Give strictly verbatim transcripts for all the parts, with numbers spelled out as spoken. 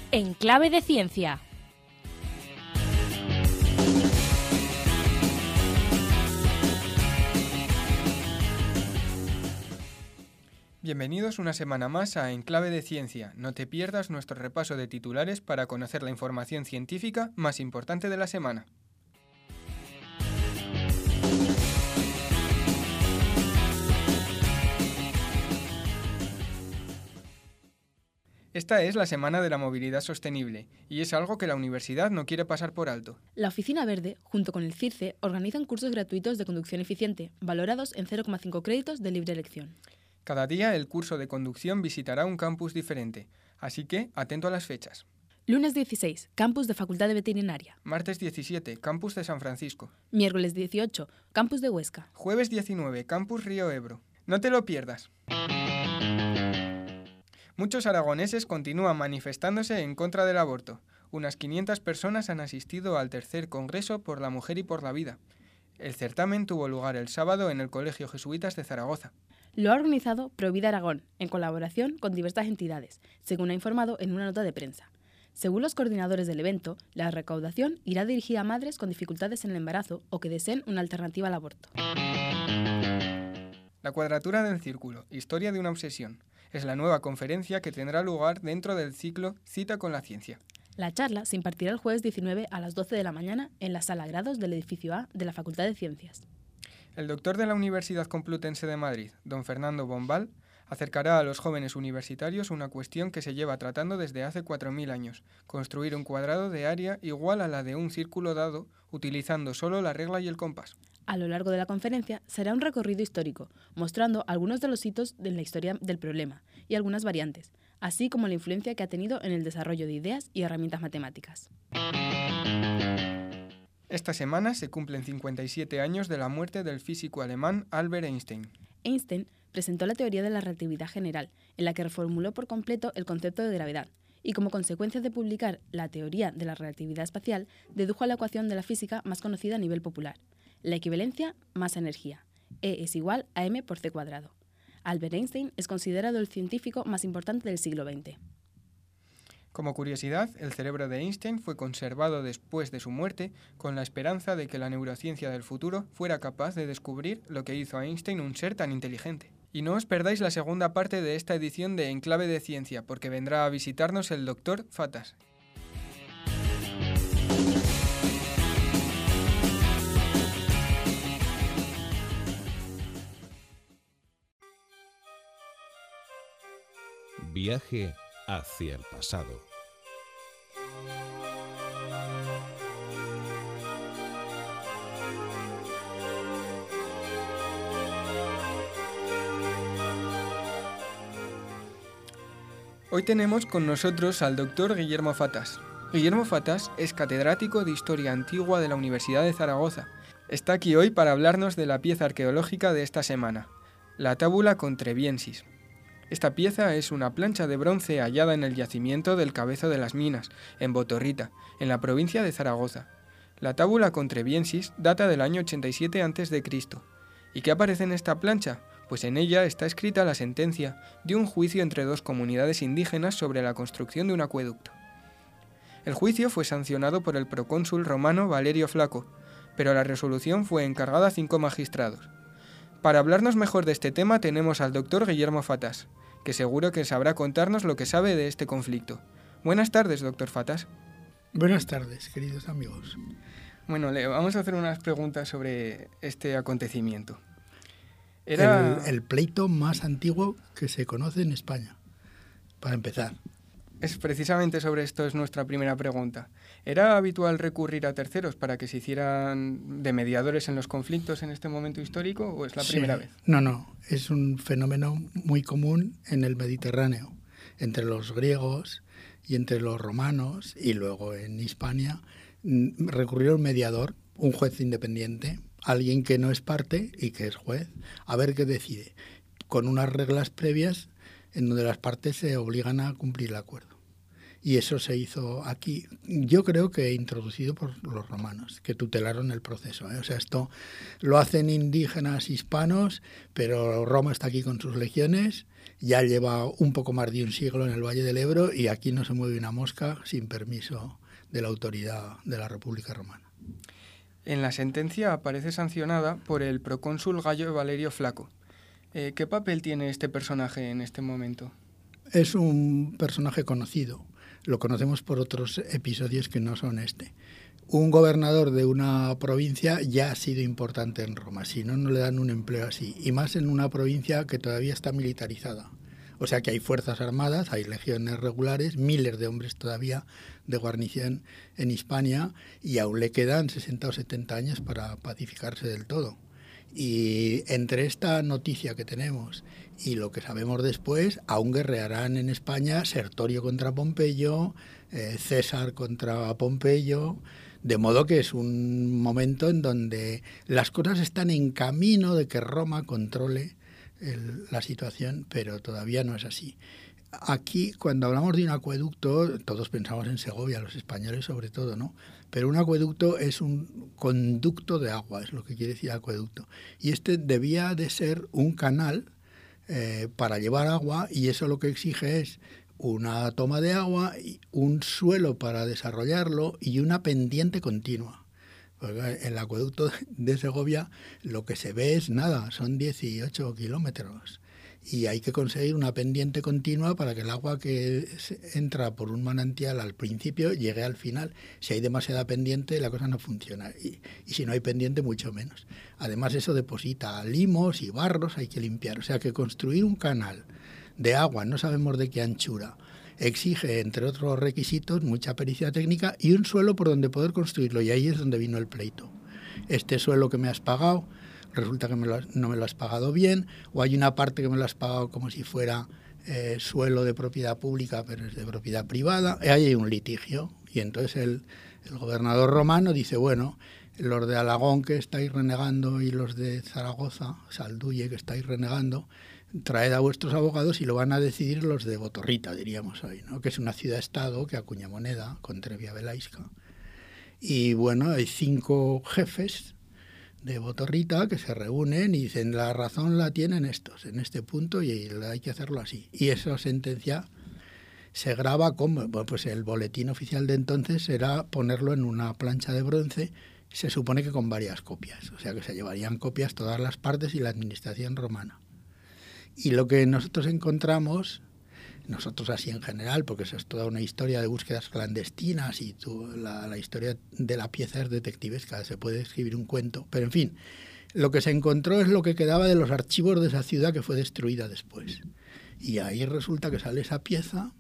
En Clave de Ciencia. Bienvenidos una semana más a En Clave de Ciencia. No te pierdas nuestro repaso de titulares para conocer la información científica más importante de la semana. Esta es la Semana de la Movilidad Sostenible y es algo que la universidad no quiere pasar por alto. La Oficina Verde, junto con el CIRCE, organizan cursos gratuitos de conducción eficiente, valorados en cero coma cinco créditos de libre elección. Cada día el curso de conducción visitará un campus diferente, así que atento a las fechas. Lunes dieciséis, campus de Facultad de Veterinaria. Martes diecisiete, campus de San Francisco. Miércoles dieciocho, campus de Huesca. Jueves diecinueve, campus Río Ebro. No te lo pierdas. Muchos aragoneses continúan manifestándose en contra del aborto. Unas quinientas personas han asistido al tercer Congreso por la Mujer y por la Vida. El certamen tuvo lugar el sábado en el Colegio Jesuitas de Zaragoza. Lo ha organizado Provida Aragón, en colaboración con diversas entidades, según ha informado en una nota de prensa. Según los coordinadores del evento, la recaudación irá dirigida a madres con dificultades en el embarazo o que deseen una alternativa al aborto. La cuadratura del círculo, historia de una obsesión, es la nueva conferencia que tendrá lugar dentro del ciclo Cita con la Ciencia. La charla se impartirá el jueves diecinueve a las doce de la mañana en la Sala Grados del edificio A de la Facultad de Ciencias. El doctor de la Universidad Complutense de Madrid, don Fernando Bombal, acercará a los jóvenes universitarios una cuestión que se lleva tratando desde hace cuatro mil años, construir un cuadrado de área igual a la de un círculo dado, utilizando solo la regla y el compás. A lo largo de la conferencia será un recorrido histórico, mostrando algunos de los hitos de la historia del problema y algunas variantes, así como la influencia que ha tenido en el desarrollo de ideas y herramientas matemáticas. Esta semana se cumplen cincuenta y siete años de la muerte del físico alemán Albert Einstein. Einstein presentó la teoría de la relatividad general, en la que reformuló por completo el concepto de gravedad, y como consecuencia de publicar la teoría de la relatividad espacial, dedujo la ecuación de la física más conocida a nivel popular, la equivalencia masa-energía, E es igual a m por c cuadrado. Albert Einstein es considerado el científico más importante del siglo veinte. Como curiosidad, el cerebro de Einstein fue conservado después de su muerte con la esperanza de que la neurociencia del futuro fuera capaz de descubrir lo que hizo a Einstein un ser tan inteligente. Y no os perdáis la segunda parte de esta edición de En Clave de Ciencia, porque vendrá a visitarnos el doctor Fatas. Viaje hacia el pasado. Hoy tenemos con nosotros al doctor Guillermo Fatas. Guillermo Fatas es catedrático de Historia Antigua de la Universidad de Zaragoza. Está aquí hoy para hablarnos de la pieza arqueológica de esta semana, la Tabula Contrebiensis. Esta pieza es una plancha de bronce hallada en el yacimiento del Cabezo de las Minas, en Botorrita, en la provincia de Zaragoza. La Tabula Contrebiensis data del año ochenta y siete antes de Cristo. ¿Y qué aparece en esta plancha? Pues en ella está escrita la sentencia de un juicio entre dos comunidades indígenas sobre la construcción de un acueducto. El juicio fue sancionado por el procónsul romano Valerio Flaco, pero la resolución fue encargada a cinco magistrados. Para hablarnos mejor de este tema tenemos al doctor Guillermo Fatas, que seguro que sabrá contarnos lo que sabe de este conflicto. Buenas tardes, doctor Fatas. Buenas tardes, queridos amigos. Bueno, le vamos a hacer unas preguntas sobre este acontecimiento. Era... El, el pleito más antiguo que se conoce en España, para empezar. Es precisamente sobre esto es nuestra primera pregunta. ¿Era habitual recurrir a terceros para que se hicieran de mediadores en los conflictos en este momento histórico o es la Sí. primera vez? No, no, es un fenómeno muy común en el Mediterráneo, entre los griegos y entre los romanos, y luego en Hispania recurrió un mediador, un juez independiente, alguien que no es parte y que es juez, a ver qué decide, con unas reglas previas en donde las partes se obligan a cumplir el acuerdo. Y eso se hizo aquí, yo creo que introducido por los romanos, que tutelaron el proceso, ¿eh? O sea, esto lo hacen indígenas hispanos, pero Roma está aquí con sus legiones, ya lleva un poco más de un siglo en el Valle del Ebro y aquí no se mueve una mosca sin permiso de la autoridad de la República Romana. En la sentencia aparece sancionada por el procónsul Gayo Valerio Flaco. Eh, ¿Qué papel tiene este personaje en este momento? Es un personaje conocido. Lo conocemos por otros episodios que no son este. Un gobernador de una provincia ya ha sido importante en Roma, si no, no le dan un empleo así. Y más en una provincia que todavía está militarizada. O sea que hay fuerzas armadas, hay legiones regulares, miles de hombres todavía de guarnición en Hispania y aún le quedan sesenta o setenta años para pacificarse del todo. Y entre esta noticia que tenemos y lo que sabemos después, aún guerrearán en España Sertorio contra Pompeyo, eh, César contra Pompeyo, de modo que es un momento en donde las cosas están en camino de que Roma controle el, la situación, pero todavía no es así. Aquí, cuando hablamos de un acueducto, todos pensamos en Segovia, los españoles sobre todo, ¿no? Pero un acueducto es un conducto de agua, es lo que quiere decir acueducto. Y este debía de ser un canal eh, para llevar agua, y eso lo que exige es una toma de agua, un suelo para desarrollarlo y una pendiente continua. Porque en el acueducto de Segovia lo que se ve es nada, son dieciocho kilómetros. Y hay que conseguir una pendiente continua para que el agua que entra por un manantial al principio llegue al final. Si hay demasiada pendiente, la cosa no funciona. Y, y si no hay pendiente, mucho menos. Además, eso deposita limos y barros, hay que limpiar. O sea que construir un canal de agua, no sabemos de qué anchura, exige, entre otros requisitos, mucha pericia técnica y un suelo por donde poder construirlo. Y ahí es donde vino el pleito. Este suelo que me has pagado, resulta que me lo, no me lo has pagado bien, o hay una parte que me lo has pagado como si fuera eh, suelo de propiedad pública, pero es de propiedad privada, y ahí hay un litigio. Y entonces el, el gobernador romano dice, bueno, los de Alagón que estáis renegando y los de Zaragoza, Salduye que estáis renegando, traed a vuestros abogados y lo van a decidir los de Botorrita, diríamos hoy, ¿no? Que es una ciudad-estado que acuña moneda con Trevia Velasca. Y bueno, hay cinco jefes de Botorrita que se reúnen y dicen la razón la tienen estos en este punto y hay que hacerlo así. Y esa sentencia se graba como, bueno, pues el boletín oficial de entonces era ponerlo en una plancha de bronce, se supone que con varias copias, o sea que se llevarían copias todas las partes y la administración romana. Y lo que nosotros encontramos, nosotros así en general, porque eso es toda una historia de búsquedas clandestinas y tú, la, la historia de la pieza es detectivesca, se puede escribir un cuento, pero en fin, lo que se encontró es lo que quedaba de los archivos de esa ciudad que fue destruida después. Y ahí resulta que sale esa pieza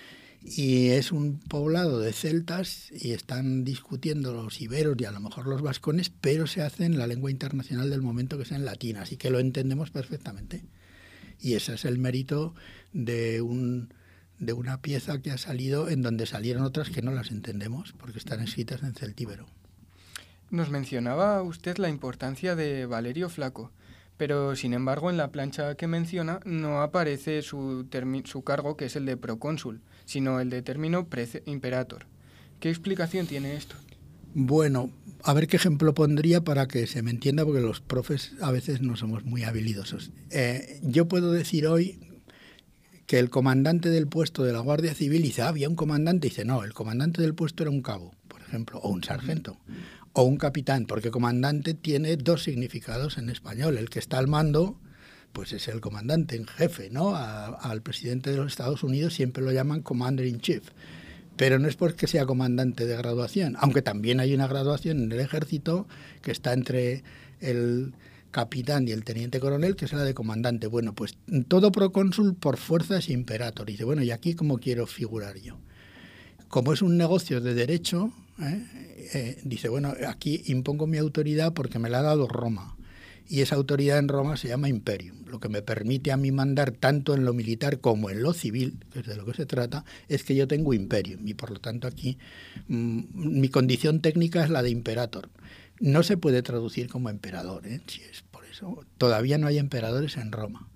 y es un poblado de celtas y están discutiendo los iberos y a lo mejor los vascones, pero se hace en la lengua internacional del momento, que es en latín, así que lo entendemos perfectamente. Y ese es el mérito de, un, de una pieza que ha salido en donde salieron otras que no las entendemos, porque están escritas en celtíbero. Nos mencionaba usted la importancia de Valerio Flaco, pero sin embargo en la plancha que menciona no aparece su, termi- su cargo, que es el de procónsul, sino el de término prece- imperator. ¿Qué explicación tiene esto? Bueno, a ver qué ejemplo pondría para que se me entienda, porque los profes a veces no somos muy habilidosos. Eh, yo puedo decir hoy que el comandante del puesto de la Guardia Civil dice, ah, había un comandante, y dice, no, el comandante del puesto era un cabo, por ejemplo, o un sargento, o un capitán, porque comandante tiene dos significados en español. El que está al mando, pues es el comandante en jefe, ¿no? A, al presidente de los Estados Unidos siempre lo llaman Commander in Chief. Pero no es porque sea comandante de graduación, aunque también hay una graduación en el ejército que está entre el capitán y el teniente coronel, que es la de comandante. Bueno, pues todo procónsul por fuerza es imperator. Y dice, bueno, ¿y aquí cómo quiero figurar yo? Como es un negocio de derecho, ¿eh? Eh, dice, bueno, aquí impongo mi autoridad porque me la ha dado Roma. Y esa autoridad en Roma se llama imperium. Lo que me permite a mí mandar tanto en lo militar como en lo civil, que es de lo que se trata, es que yo tengo imperium. Y por lo tanto aquí mmm, mi condición técnica es la de imperator. No se puede traducir como emperador, ¿eh? Si es por eso. Todavía no hay emperadores en Roma.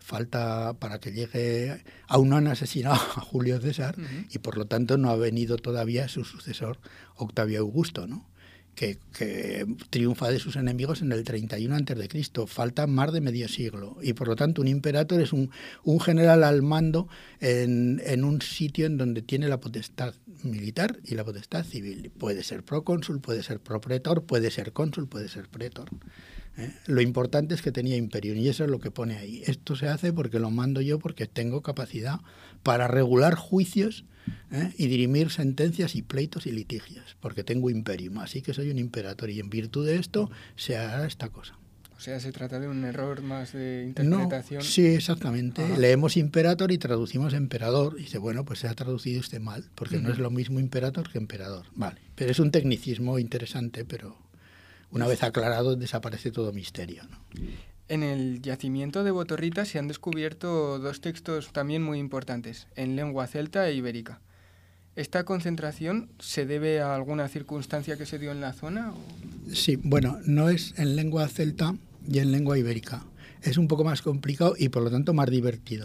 falta para que llegue, aún no han asesinado a Julio César, uh-huh. y por lo tanto no ha venido todavía su sucesor Octavio Augusto, ¿no? Que, que triunfa de sus enemigos en el treinta y uno antes de Cristo. Falta más de medio siglo y por lo tanto un imperator es un, un general al mando en, en un sitio en donde tiene la potestad militar y la potestad civil. Puede ser procónsul, puede ser propretor, puede ser cónsul, puede ser pretor. ¿Eh? Lo importante es que tenía imperio y eso es lo que pone ahí. Esto se hace porque lo mando yo, porque tengo capacidad para regular juicios, ¿eh? y dirimir sentencias y pleitos y litigios, porque tengo imperium, así que soy un imperator y en virtud de esto se hará esta cosa. O sea, se trata de un error más de interpretación. No, sí, exactamente. Ajá. Leemos imperator y traducimos emperador. Y dice, bueno, pues se ha traducido usted mal, porque uh-huh. no es lo mismo imperator que emperador. Vale, pero es un tecnicismo interesante, pero una vez aclarado desaparece todo misterio, ¿no? En el yacimiento de Botorrita se han descubierto dos textos también muy importantes, en lengua celta e ibérica. ¿Esta concentración se debe a alguna circunstancia que se dio en la zona? ¿O? Sí, bueno, no es en lengua celta y en lengua ibérica. Es un poco más complicado y por lo tanto más divertido.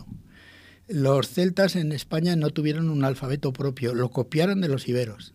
Los celtas en España no tuvieron un alfabeto propio, lo copiaron de los iberos.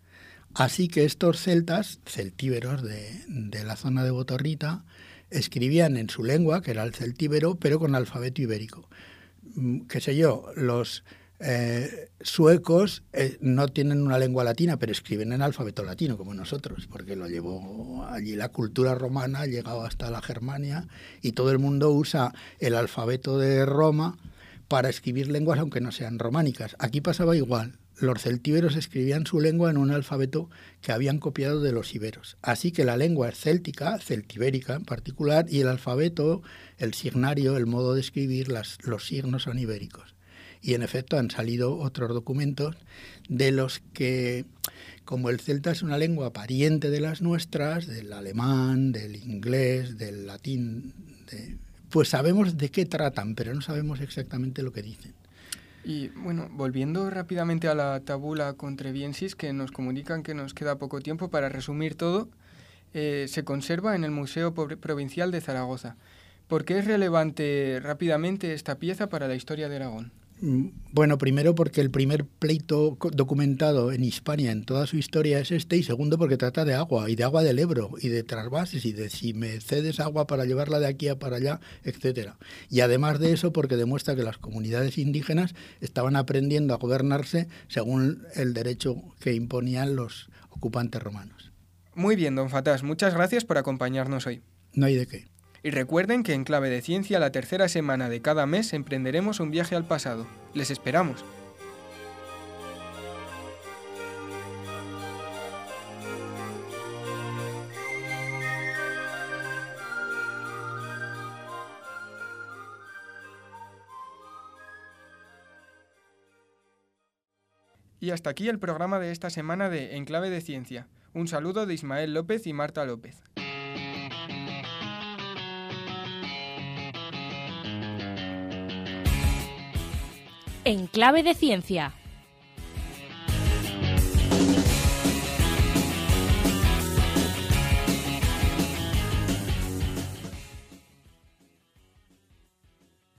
Así que estos celtas, celtíberos de, de la zona de Botorrita, escribían en su lengua, que era el celtíbero, pero con alfabeto ibérico. Qué sé yo, los eh, suecos eh, no tienen una lengua latina, pero escriben en alfabeto latino, como nosotros, porque lo llevó allí la cultura romana, ha llegado hasta la Germania, y todo el mundo usa el alfabeto de Roma para escribir lenguas, aunque no sean románicas. Aquí pasaba igual. Los celtíberos escribían su lengua en un alfabeto que habían copiado de los iberos. Así que la lengua es céltica, celtibérica en particular, y el alfabeto, el signario, el modo de escribir, las, los signos son ibéricos. Y en efecto han salido otros documentos de los que, como el celta es una lengua pariente de las nuestras, del alemán, del inglés, del latín, de, pues sabemos de qué tratan, pero no sabemos exactamente lo que dicen. Y bueno, volviendo rápidamente a la tabula Contrebiensis, que nos comunican que nos queda poco tiempo para resumir todo, eh, se conserva en el Museo Provincial de Zaragoza. ¿Por qué es relevante rápidamente esta pieza para la historia de Aragón? Bueno, primero porque el primer pleito documentado en Hispania en toda su historia es este, y segundo porque trata de agua, y de agua del Ebro, y de trasvases, y de si me cedes agua para llevarla de aquí a para allá, etcétera. Y además de eso porque demuestra que las comunidades indígenas estaban aprendiendo a gobernarse según el derecho que imponían los ocupantes romanos. Muy bien, don Fatás, muchas gracias por acompañarnos hoy. No hay de qué. Y recuerden que en Clave de Ciencia, la tercera semana de cada mes, emprenderemos un viaje al pasado. Les esperamos. Y hasta aquí el programa de esta semana de En Clave de Ciencia. Un saludo de Ismael López y Marta López. En Clave de Ciencia.